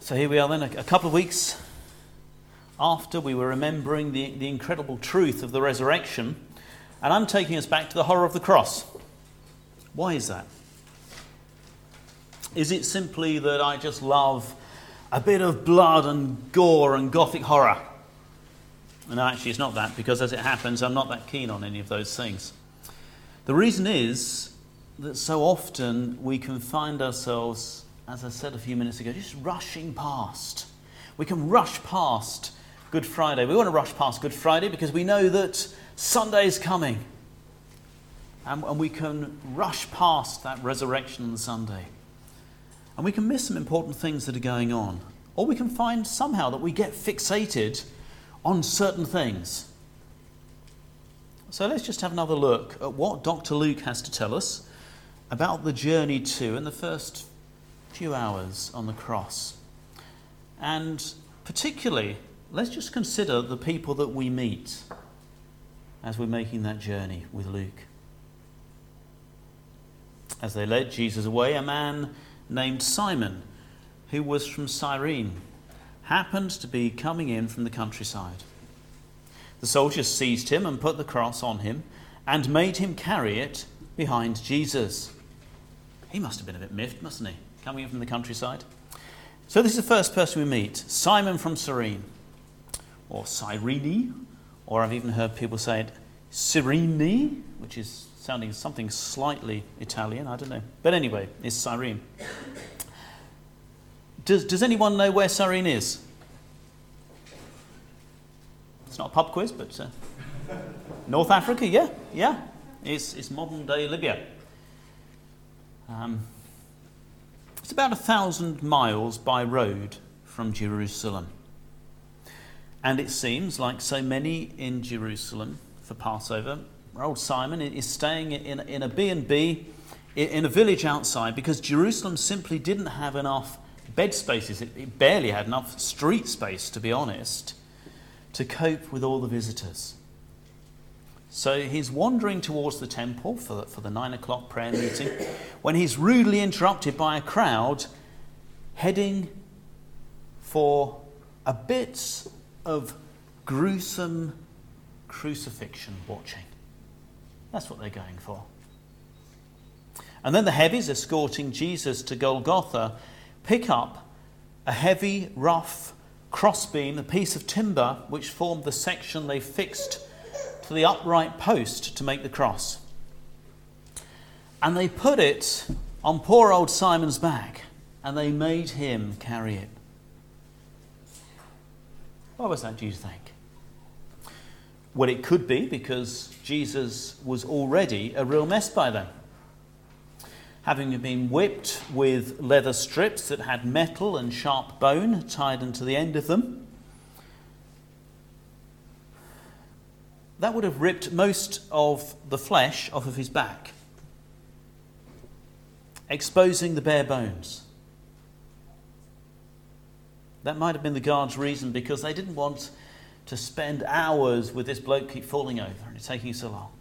So here we are then, a couple of weeks after we were remembering the incredible truth of the resurrection, and I'm taking us back to the horror of the cross. Why is that? Is it simply that I just love a bit of blood and gore and gothic horror? No, actually it's not that, because as it happens, I'm not that keen on any of those things. The reason is that so often we can find ourselves, as I said a few minutes ago, just rushing past. We can rush past Good Friday. We want to rush past Good Friday because we know that Sunday is coming. And we can rush past that resurrection on Sunday. And we can miss some important things that are going on. Or we can find somehow that we get fixated on certain things. So let's just have another look at what Dr. Luke has to tell us about the journey to and the first few hours on the cross. And particularly, let's just consider the people that we meet as we're making that journey with Luke. As they led Jesus away, a man named Simon, who was from Cyrene, happened to be coming in from the countryside. The soldiers seized him and put the cross on him and made him carry it behind Jesus. He must have been a bit miffed, mustn't he, coming in from the countryside? So this is the first person we meet, Simon from Cyrene, or Cyrene, or I've even heard people say it Cyrene, which is sounding something slightly Italian, I don't know. But anyway, it's Cyrene. Does anyone know where Cyrene is? It's not a pub quiz, but North Africa, yeah. It's modern day Libya. It's about 1,000 miles by road from Jerusalem. And it seems, like so many in Jerusalem for Passover, old Simon is staying in a B&B in a village outside because Jerusalem simply didn't have enough bed spaces. It barely had enough street space, to be honest, to cope with all the visitors. So he's wandering towards the temple for the 9 o'clock prayer meeting when he's rudely interrupted by a crowd heading for a bit of gruesome crucifixion watching. That's what they're going for. And then the heavies escorting Jesus to Golgotha pick up a heavy, rough crossbeam, a piece of timber which formed the section they fixed to the upright post to make the cross. And they put it on poor old Simon's back and they made him carry it. Why was that, do you think? Well, it could be because Jesus was already a real mess by then. Having been whipped with leather strips that had metal and sharp bone tied into the end of them, that would have ripped most of the flesh off of his back, exposing the bare bones. That might have been the guards' reason, because they didn't want to spend hours with this bloke keep falling over and it's taking so long.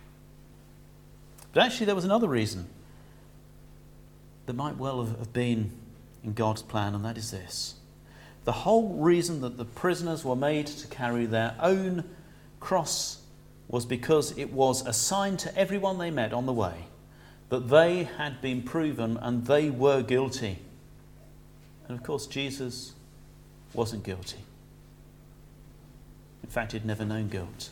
But actually there was another reason that might well have been in God's plan, and that is this. The whole reason that the prisoners were made to carry their own cross was because it was a sign to everyone they met on the way that they had been proven and they were guilty. And of course Jesus wasn't guilty. In fact, he'd never known guilt.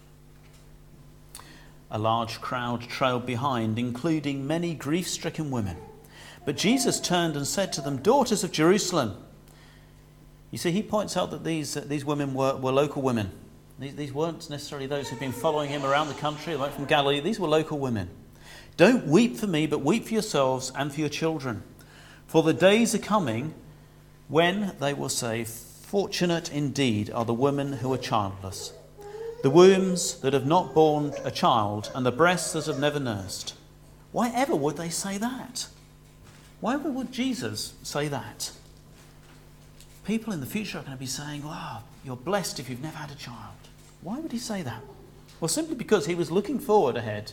A large crowd trailed behind, including many grief-stricken women. But Jesus turned and said to them, "Daughters of Jerusalem." You see, he points out that these women were local women. These weren't necessarily those who'd been following him around the country, like from Galilee. These were local women. "Don't weep for me, but weep for yourselves and for your children. For the days are coming when they will say, 'Fortunate indeed are the women who are childless, the wombs that have not borne a child, and the breasts that have never nursed.'" Why ever would they say that? Why ever would Jesus say that? People in the future are going to be saying, "Wow, you're blessed if you've never had a child." Why would he say that? Well, simply because he was looking forward ahead,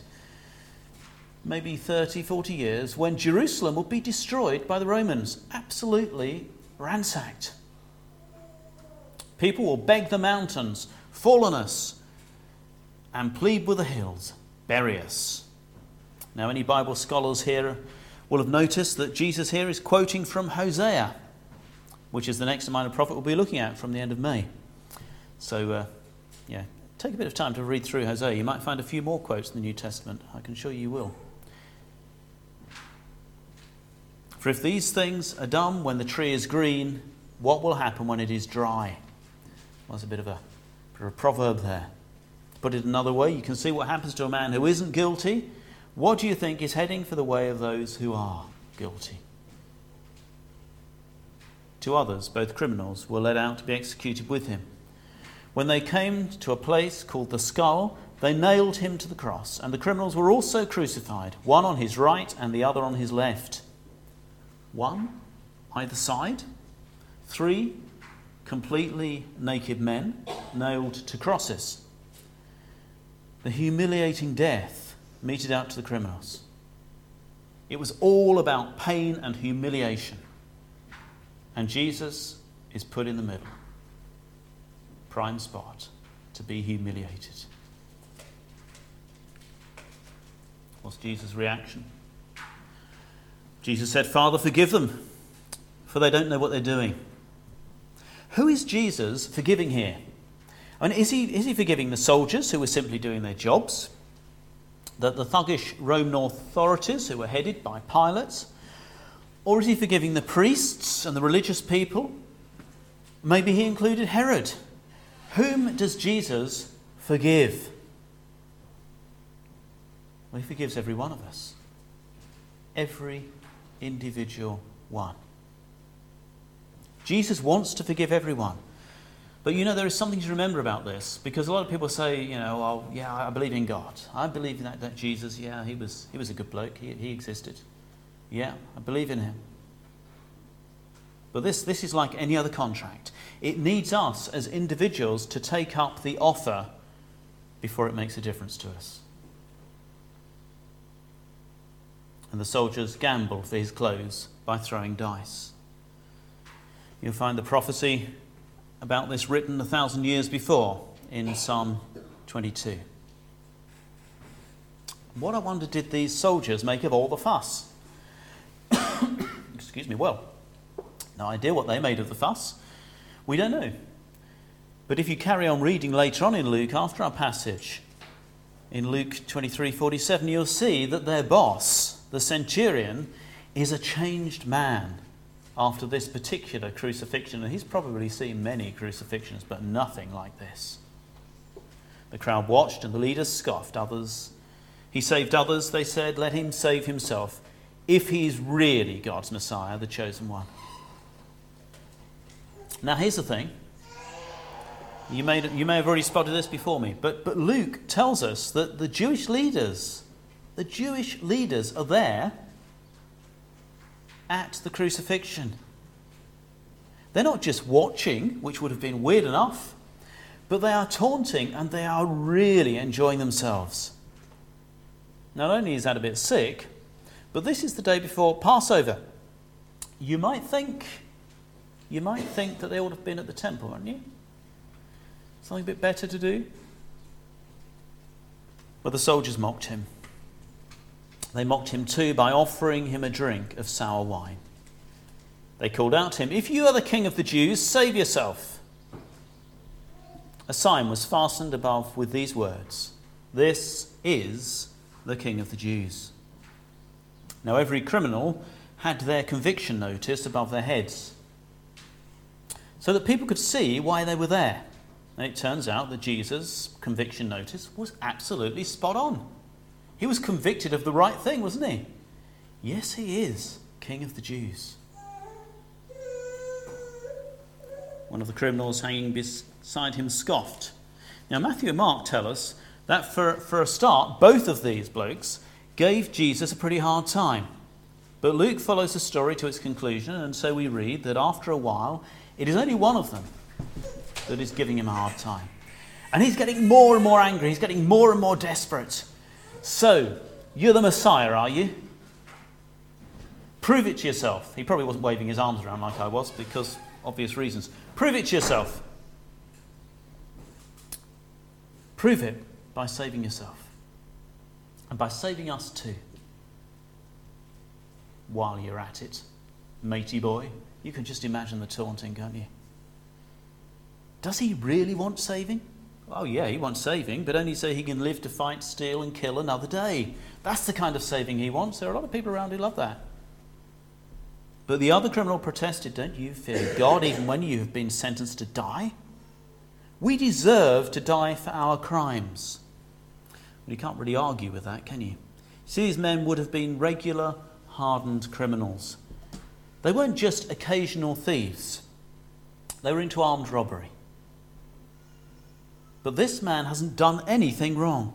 maybe 30, 40 years, when Jerusalem would be destroyed by the Romans. Absolutely ransacked. People will beg the mountains, fall on us, and plead with the hills, bury us. Now, any Bible scholars here will have noticed that Jesus here is quoting from Hosea, which is the next minor prophet we'll be looking at from the end of May. So, take a bit of time to read through Hosea. You might find a few more quotes in the New Testament. I can assure you will. For if these things are done when the tree is green, what will happen when it is dry? Well, there's a bit of a proverb there. To put it another way, you can see what happens to a man who isn't guilty. What do you think is heading for the way of those who are guilty? Two others, both criminals, were led out to be executed with him. When they came to a place called the Skull, they nailed him to the cross, and the criminals were also crucified, one on his right and the other on his left. One either side, 3 completely naked men nailed to crosses. The humiliating death meted out to the criminals. It was all about pain and humiliation. And Jesus is put in the middle. Prime spot to be humiliated. What's Jesus' reaction? Jesus said, "Father, forgive them, for they don't know what they're doing." Who is Jesus forgiving here? I mean, is he forgiving the soldiers who were simply doing their jobs? The thuggish Roman authorities who were headed by Pilate? Or is he forgiving the priests and the religious people? Maybe he included Herod. Whom does Jesus forgive? Well, he forgives every one of us. Every individual one. Jesus wants to forgive everyone. But there is something to remember about this, because a lot of people say, I believe in God. I believe in that Jesus, he was a good bloke. He existed. Yeah, I believe in him. But this is like any other contract. It needs us as individuals to take up the offer before it makes a difference to us. And the soldiers gamble for his clothes by throwing dice. You'll find the prophecy about this written 1,000 years before in Psalm 22. What, I wonder, did these soldiers make of all the fuss? Excuse me, well, no idea what they made of the fuss. We don't know. But if you carry on reading later on in Luke, after our passage, in Luke 23:47, you'll see that their boss, the centurion, is a changed man after this particular crucifixion. And he's probably seen many crucifixions, but nothing like this. The crowd watched and the leaders scoffed. He saved others, they said, let him save himself, if he's really God's Messiah, the chosen one. Now here's the thing. You may have already spotted this before me, but Luke tells us that the Jewish leaders are there at the crucifixion. They're not just watching, which would have been weird enough, but they are taunting and they are really enjoying themselves. Not only is that a bit sick, but this is the day before Passover. You might think that they ought to have been at the temple, wouldn't you? Something a bit better to do? But the soldiers mocked him. They mocked him too by offering him a drink of sour wine. They called out to him, "If you are the king of the Jews, save yourself." A sign was fastened above with these words, "This is the King of the Jews." Now every criminal had their conviction notice above their heads, so that people could see why they were there. And it turns out that Jesus' conviction notice was absolutely spot on. He was convicted of the right thing, wasn't he? Yes, he is King of the Jews. One of the criminals hanging beside him scoffed. Now Matthew and Mark tell us that for a start, both of these blokes gave Jesus a pretty hard time. But Luke follows the story to its conclusion, and so we read that after a while, it is only one of them that is giving him a hard time. And he's getting more and more angry. He's getting more and more desperate. "So, you're the Messiah, are you? Prove it to yourself. He probably wasn't waving his arms around like I was, because obvious reasons. Prove it to yourself. Prove it by saving yourself. And by saving us too. While you're at it, matey boy, you can just imagine the taunting, can't you? Does he really want saving? Oh yeah, he wants saving, but only so he can live to fight, steal and kill another day. That's the kind of saving he wants. There are a lot of people around who love that. But the other criminal protested, don't you fear God even when you have been sentenced to die? We deserve to die for our crimes. But you can't really argue with that, can you? See, these men would have been regular, hardened criminals. They weren't just occasional thieves. They were into armed robbery. But this man hasn't done anything wrong.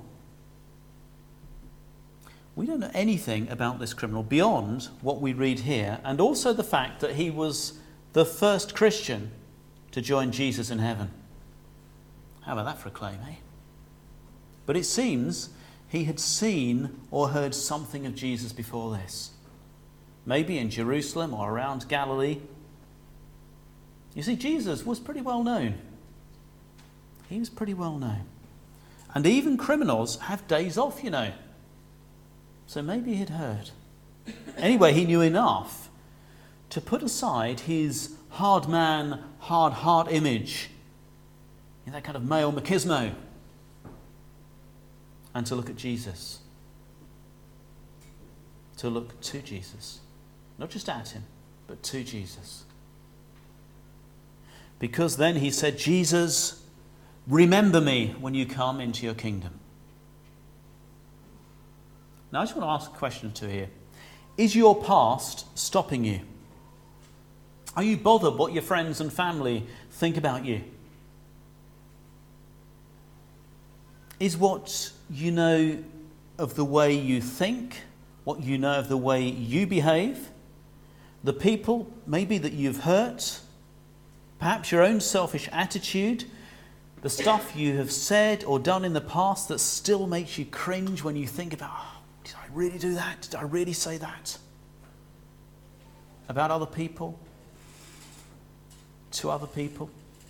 We don't know anything about this criminal beyond what we read here, and also the fact that he was the first Christian to join Jesus in heaven. How about that for a claim, eh? But it seems he had seen or heard something of Jesus before this. Maybe in Jerusalem or around Galilee. You see, Jesus was pretty well known. He was pretty well known. And even criminals have days off, you know. So maybe he'd heard. Anyway, he knew enough to put aside his hard man, hard heart image, that kind of male machismo, and to look at Jesus. To look to Jesus. Not just at him, but to Jesus. Because then he said, Jesus, remember me when you come into your kingdom. Now I just want to ask a question or two here. Is your past stopping you? Are you bothered what your friends and family think about you? Is what you know of the way you think, what you know of the way you behave, the people maybe that you've hurt, perhaps your own selfish attitude, the stuff you have said or done in the past that still makes you cringe when you think about, oh, did I really do that? Did I really say that? About other people? To other people?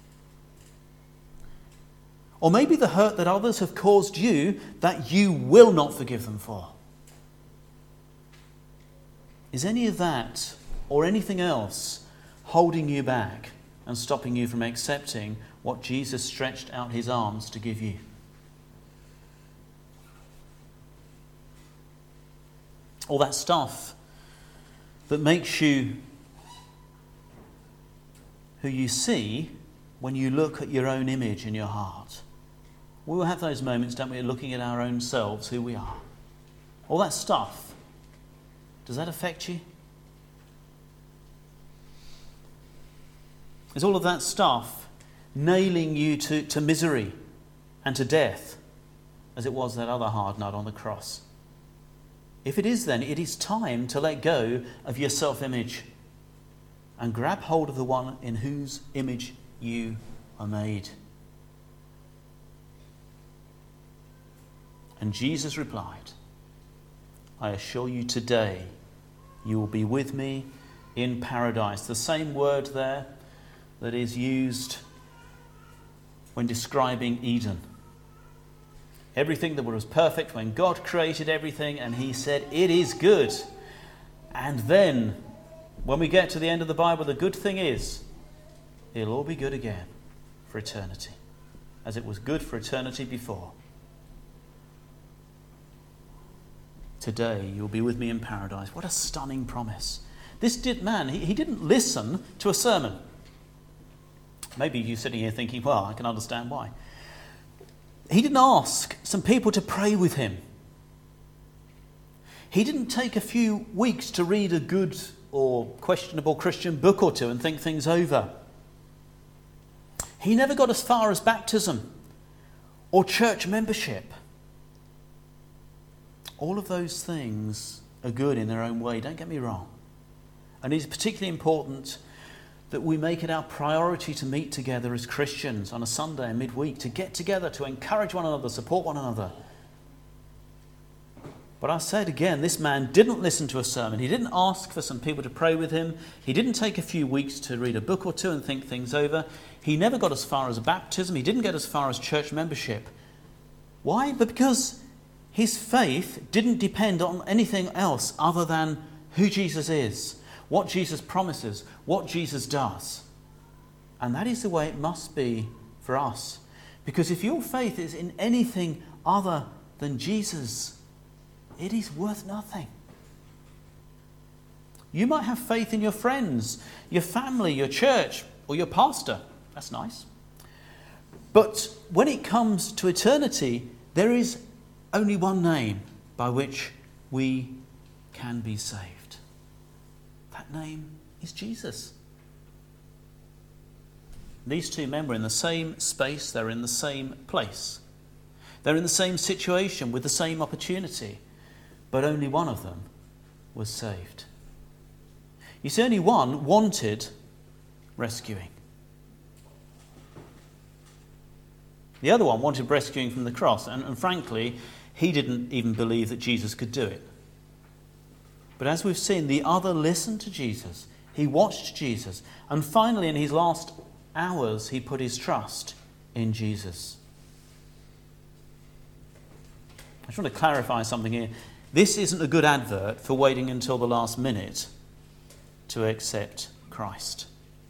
Or maybe the hurt that others have caused you that you will not forgive them for. Is any of that or anything else holding you back and stopping you from accepting what Jesus stretched out his arms to give you? All that stuff that makes you who you see when you look at your own image in your heart. We will have those moments, don't we, looking at our own selves, who we are. All that stuff, does that affect you? Is all of that stuff nailing you to misery and to death, as it was that other hard nut on the cross? If it is, then it is time to let go of your self-image and grab hold of the one in whose image you are made. And Jesus replied, I assure you today you will be with me in paradise. The same word there that is used when describing Eden. Everything that was perfect when God created everything and he said, it is good. And then, when we get to the end of the Bible, the good thing is, it'll all be good again for eternity, as it was good for eternity before. Today you'll be with me in paradise. What a stunning promise. This man, he didn't listen to a sermon. Maybe you're sitting here thinking, well, I can understand why. He didn't ask some people to pray with him. He didn't take a few weeks to read a good or questionable Christian book or two and think things over. He never got as far as baptism or church membership. All of those things are good in their own way, don't get me wrong. And it's particularly important that we make it our priority to meet together as Christians on a Sunday and midweek, to get together, to encourage one another, support one another. But I said again, this man didn't listen to a sermon. He didn't ask for some people to pray with him. He didn't take a few weeks to read a book or two and think things over. He never got as far as a baptism. He didn't get as far as church membership. Why? But because his faith didn't depend on anything else other than who Jesus is, what Jesus promises, what Jesus does. And that is the way it must be for us. Because if your faith is in anything other than Jesus, it is worth nothing. You might have faith in your friends, your family, your church, or your pastor. That's nice. But when it comes to eternity, there is only one name by which we can be saved. That name is Jesus. These two men were in the same space, they're in the same place. They're in the same situation with the same opportunity, but only one of them was saved. You see, only one wanted rescuing. The other one wanted rescuing from the cross, and frankly, he didn't even believe that Jesus could do it. But as we've seen, the other listened to Jesus. He watched Jesus, and finally, in his last hours, he put his trust in Jesus. I just want to clarify something here. This isn't a good advert for waiting until the last minute to accept Christ.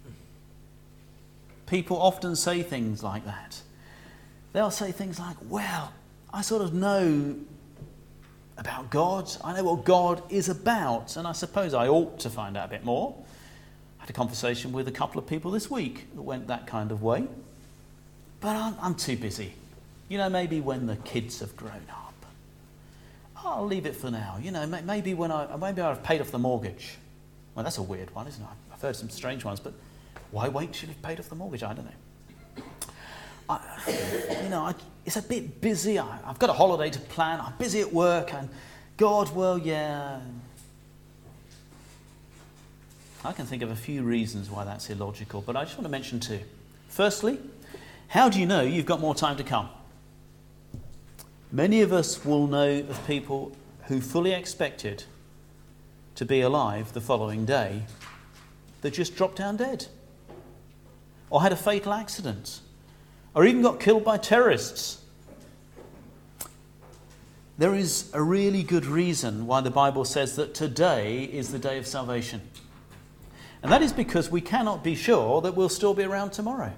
People often say things like that. They'll say things like, well, I sort of know about God. I know what God is about, and I suppose I ought to find out a bit more. I had a conversation with a couple of people this week that went that kind of way. But I'm too busy. Maybe when the kids have grown up. I'll leave it for now. Maybe when I've paid off the mortgage. Well, that's a weird one, isn't it? I've heard some strange ones, but why wait till you've paid off the mortgage? I don't know. It's a bit busy. I've got a holiday to plan. I'm busy at work, and God, well, yeah. I can think of a few reasons why that's illogical, but I just want to mention two. Firstly, how do you know you've got more time to come? Many of us will know of people who fully expected to be alive the following day that just dropped down dead, or had a fatal accident, or even got killed by terrorists. There is a really good reason why the Bible says that today is the day of salvation. And that is because we cannot be sure that we'll still be around tomorrow.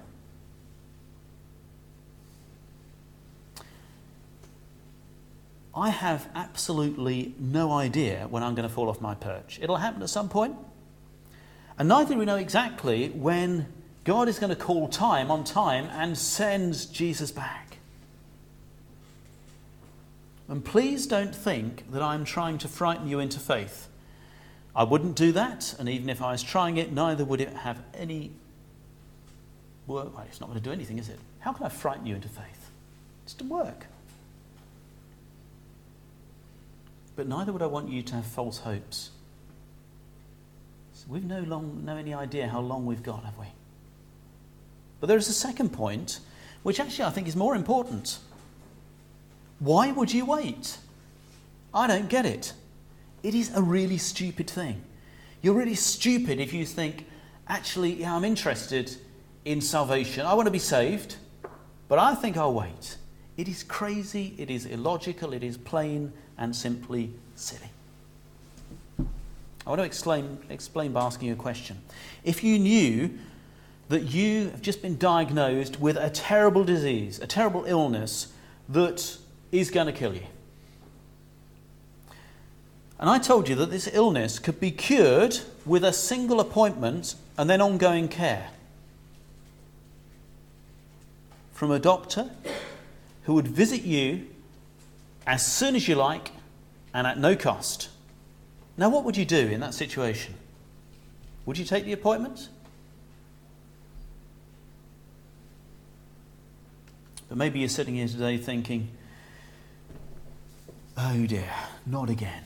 I have absolutely no idea when I'm going to fall off my perch. It'll happen at some point. And neither do we know exactly when God is going to call time on time and send Jesus back. And please don't think that I'm trying to frighten you into faith. I wouldn't do that, and even if I was trying it, neither would it have any work. Well, it's not going to do anything, is it? How can I frighten you into faith? It's to work. But neither would I want you to have false hopes. So we've no any idea how long we've got, have we? But there is a second point, which actually I think is more important. Why would you wait? I don't get it. It is a really stupid thing. You're really stupid if you think, actually, yeah, I'm interested in salvation. I want to be saved, but I think I'll wait. It is crazy, it is illogical, it is plain and simply silly. I want to explain by asking you a question. If you knew that you have just been diagnosed with a terrible disease, a terrible illness that is going to kill you, and I told you that this illness could be cured with a single appointment and then ongoing care from a doctor who would visit you as soon as you like and at no cost. Now, what would you do in that situation? Would you take the appointment? But maybe you're sitting here today thinking, oh dear, not again.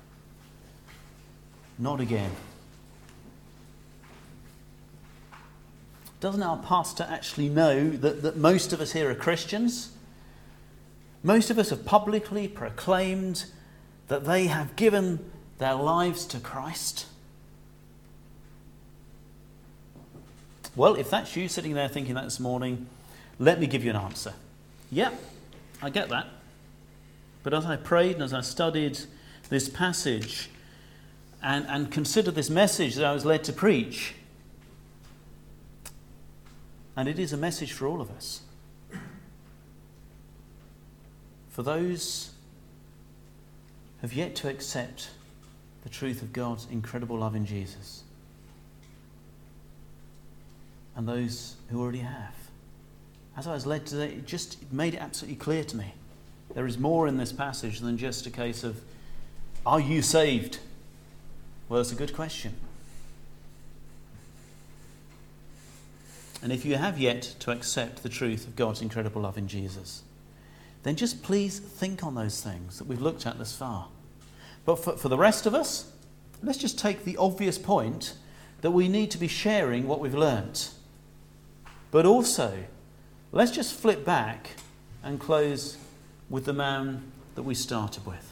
Not again. Doesn't our pastor actually know that most of us here are Christians? Most of us have publicly proclaimed that they have given their lives to Christ? Well, if that's you sitting there thinking that this morning, let me give you an answer. Yeah, I get that. But as I prayed and as I studied this passage and considered this message that I was led to preach, and it is a message for all of us, for those who have yet to accept the truth of God's incredible love in Jesus, and those who already have. As I was led today, it made it absolutely clear to me. There is more in this passage than just a case of, are you saved? Well, it's a good question. And if you have yet to accept the truth of God's incredible love in Jesus, then just please think on those things that we've looked at thus far. But for the rest of us, let's just take the obvious point that we need to be sharing what we've learnt. But also, let's just flip back and close with the man that we started with.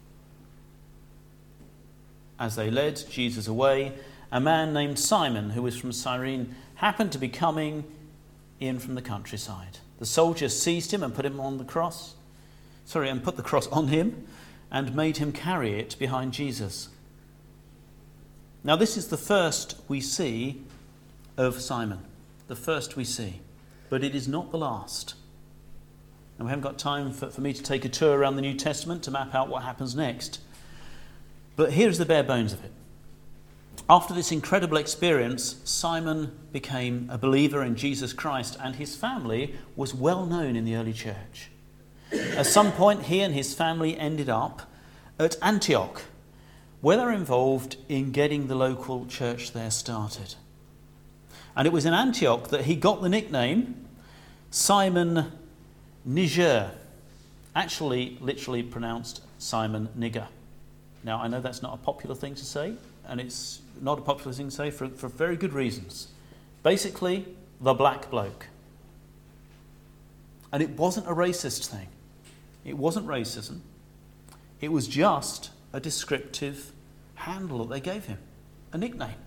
As they led Jesus away, a man named Simon, who was from Cyrene, happened to be coming in from the countryside. The soldiers seized him and put the cross on him and made him carry it behind Jesus. Now this is the first we see of Simon. The first we see. But it is not the last. And we haven't got time for me to take a tour around the New Testament to map out what happens next. But here's the bare bones of it. After this incredible experience, Simon became a believer in Jesus Christ, and his family was well known in the early church. At some point, he and his family ended up at Antioch, where they were involved in getting the local church there started. And it was in Antioch that he got the nickname Simon Niger, actually literally pronounced Simon Nigger. Now, I know that's not a popular thing to say, and it's not a popular thing to say for very good reasons. Basically, the black bloke. And it wasn't a racist thing. It wasn't racism. It was just a descriptive handle that they gave him, a nickname.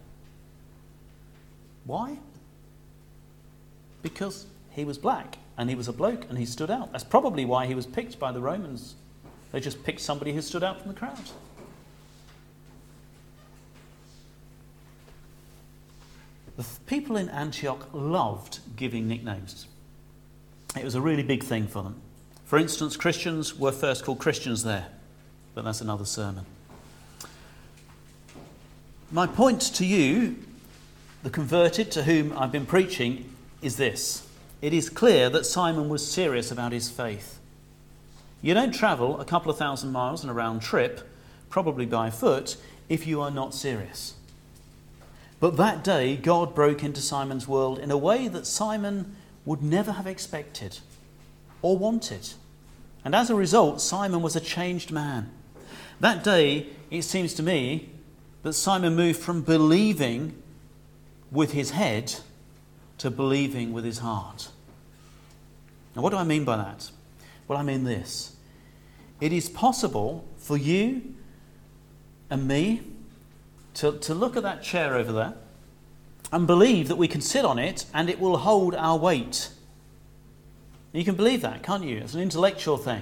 Why? Because he was black, and he was a bloke, and he stood out. That's probably why he was picked by the Romans. They just picked somebody who stood out from the crowd. The people in Antioch loved giving nicknames. It was a really big thing for them. For instance, Christians were first called Christians there, but that's another sermon. My point to you, the converted to whom I've been preaching, is this. It is clear that Simon was serious about his faith. You don't travel a couple of thousand miles on a round trip, probably by foot, if you are not serious. But that day, God broke into Simon's world in a way that Simon would never have expected or wanted. And as a result, Simon was a changed man. That day, it seems to me that Simon moved from believing with his head to believing with his heart. Now, what do I mean by that? Well, I mean this. It is possible for you and me to look at that chair over there and believe that we can sit on it and it will hold our weight. You can believe that, can't you? It's an intellectual thing.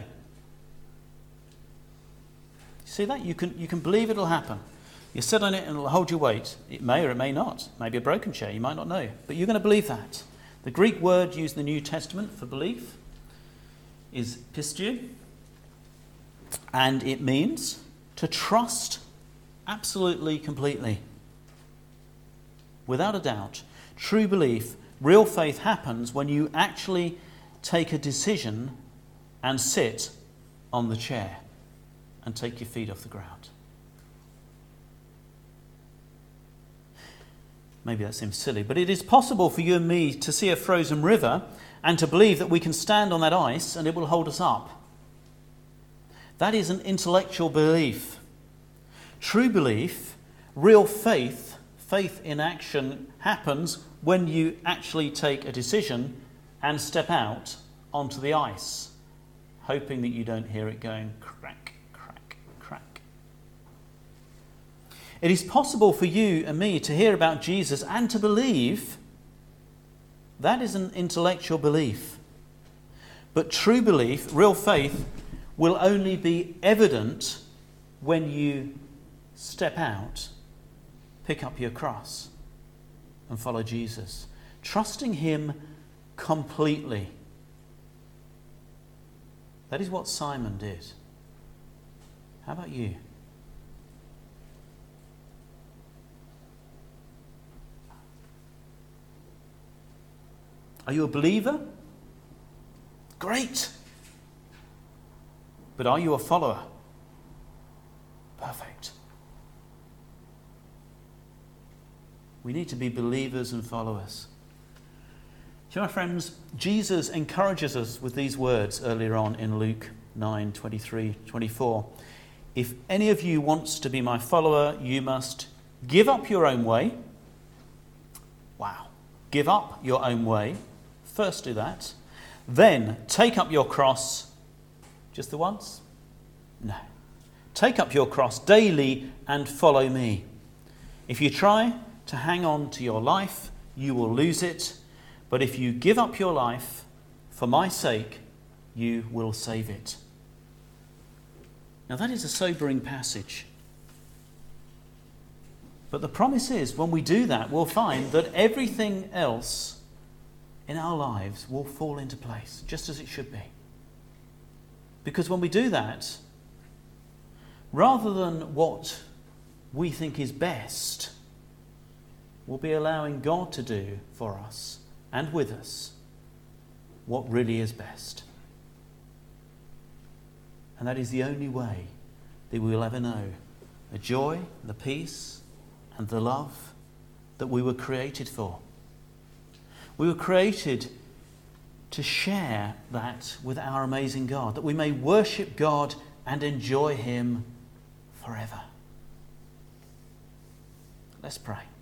You see that? You can believe it'll happen. You sit on it and it'll hold your weight. It may or it may not. Maybe a broken chair, you might not know. But you're going to believe that. The Greek word used in the New Testament for belief is pisteuo, and it means to trust absolutely, completely. Without a doubt, true belief, real faith happens when you actually take a decision and sit on the chair and take your feet off the ground. Maybe that seems silly, but it is possible for you and me to see a frozen river and to believe that we can stand on that ice and it will hold us up. That is an intellectual belief. True belief, real faith, faith in action happens when you actually take a decision and step out onto the ice, hoping that you don't hear it going crack, crack, crack. It is possible for you and me to hear about Jesus and to believe. That is an intellectual belief. But true belief, real faith, will only be evident when you step out, pick up your cross, and follow Jesus, trusting him completely. That is what Simon did. How about you? Are you a believer? Great. But are you a follower? Perfect. We need to be believers and followers. So, my friends, Jesus encourages us with these words earlier on in Luke 9:23-24. If any of you wants to be my follower, you must give up your own way. Wow. Give up your own way. First do that. Then take up your cross. Just the once? No. Take up your cross daily and follow me. If you try to hang on to your life, you will lose it. But if you give up your life for my sake, you will save it. Now that is a sobering passage. But the promise is, when we do that, we'll find that everything else in our lives will fall into place, just as it should be. Because when we do that, rather than what we think is best, we'll be allowing God to do for us and with us what really is best. And that is the only way that we will ever know the joy, the peace, and the love that we were created for. We were created to share that with our amazing God, that we may worship God and enjoy him forever. Let's pray.